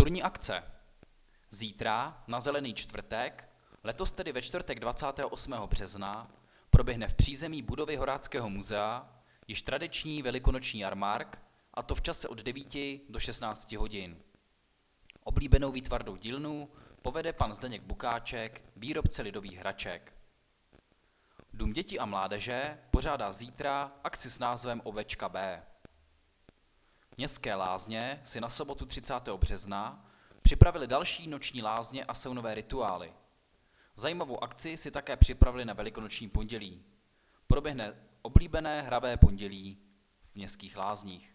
Kulturní akce. Zítra, na Zelený čtvrtek, letos tedy ve čtvrtek 28. března, proběhne v přízemí budovy Horáckého muzea již tradiční velikonoční jarmark, a to v čase od 9 do 16 hodin. Oblíbenou výtvarnou dílnu povede pan Zdeněk Bukáček, výrobce lidových hraček. Dům dětí a mládeže pořádá zítra akci s názvem Ovečka B. Městské lázně si na sobotu 30. března připravili další noční lázně a saunové rituály. Zajímavou akci si také připravili na velikonoční pondělí. Proběhne oblíbené hravé pondělí v městských lázních.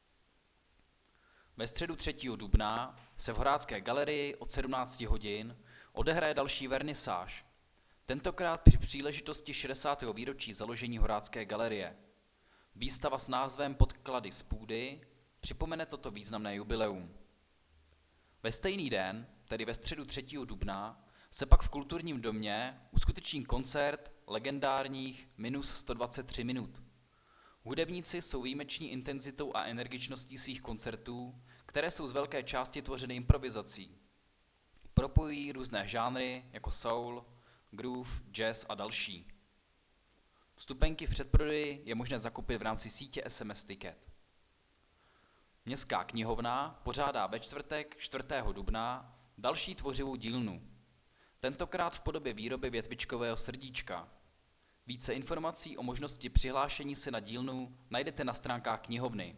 Ve středu 3. dubna se v Horácké galerii od 17 hodin odehraje další vernisáž, tentokrát při příležitosti 60. výročí založení Horácké galerie. Výstava s názvem Podklady z půdy připomene toto významné jubileum. Ve stejný den, tedy ve středu 3. dubna, se pak v Kulturním domě uskuteční koncert legendárních minus 123 minut. Hudebníci jsou výjimeční intenzitou a energičností svých koncertů, které jsou z velké části tvořeny improvizací. Propojují různé žánry jako soul, groove, jazz a další. Vstupenky v předprodeji je možné zakoupit v rámci sítě SMS Ticket. Městská knihovna pořádá ve čtvrtek 4. dubna další tvořivou dílnu, tentokrát v podobě výroby větvičkového srdíčka. Více informací o možnosti přihlášení se na dílnu najdete na stránkách knihovny.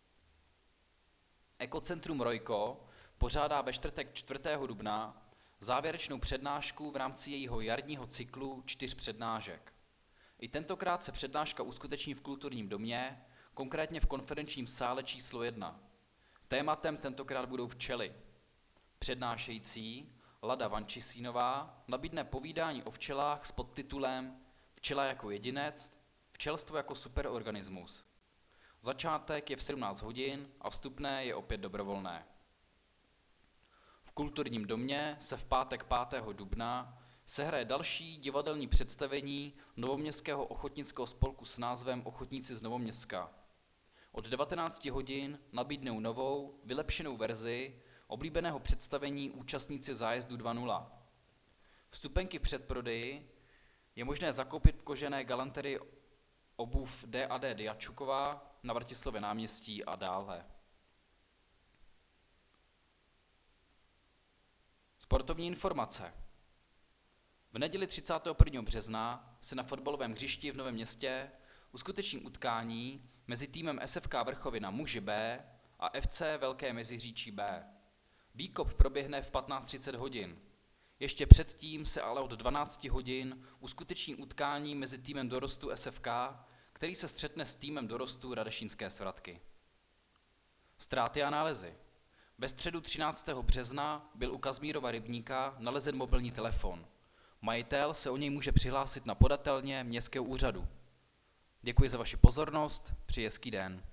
Ekocentrum Rojko pořádá ve čtvrtek 4. dubna závěrečnou přednášku v rámci jejího jarního cyklu 4 přednášek. I tentokrát se přednáška uskuteční v Kulturním domě, konkrétně v konferenčním sále číslo 1. Tématem tentokrát budou včely. Přednášející Lada Vančisínová nabídne povídání o včelách s podtitulem Včela jako jedinec, včelstvo jako superorganismus. Začátek je v 17 hodin a vstupné je opět dobrovolné. V Kulturním domě se v pátek 5. dubna sehraje další divadelní představení Novoměstského ochotnického spolku s názvem Ochotníci z Novoměstka. Od 19 hodin nabídnou novou, vylepšenou verzi oblíbeného představení účastníci zájezdu 2.0. Vstupenky v předprodeji je možné zakoupit v kožené galanterii obuv D&D Diačuková na Vrtislově náměstí a dále. Sportovní informace. V neděli 31. března se na fotbalovém hřišti v Novém Městě uskuteční utkání mezi týmem SFK Vrchovina muži B a FC Velké Meziříčí B. Výkop proběhne v 15:30 hodin. Ještě předtím se ale od 12 hodin uskuteční utkání mezi týmem dorostu SFK, který se střetne s týmem dorostu Radešínské Svratky. Ztráty a nálezy. Ve středu 13. března byl u Kazmírova rybníka nalezen mobilní telefon. Majitel se o něj může přihlásit na podatelně městského úřadu. Děkuji za vaši pozornost, přeji hezký den.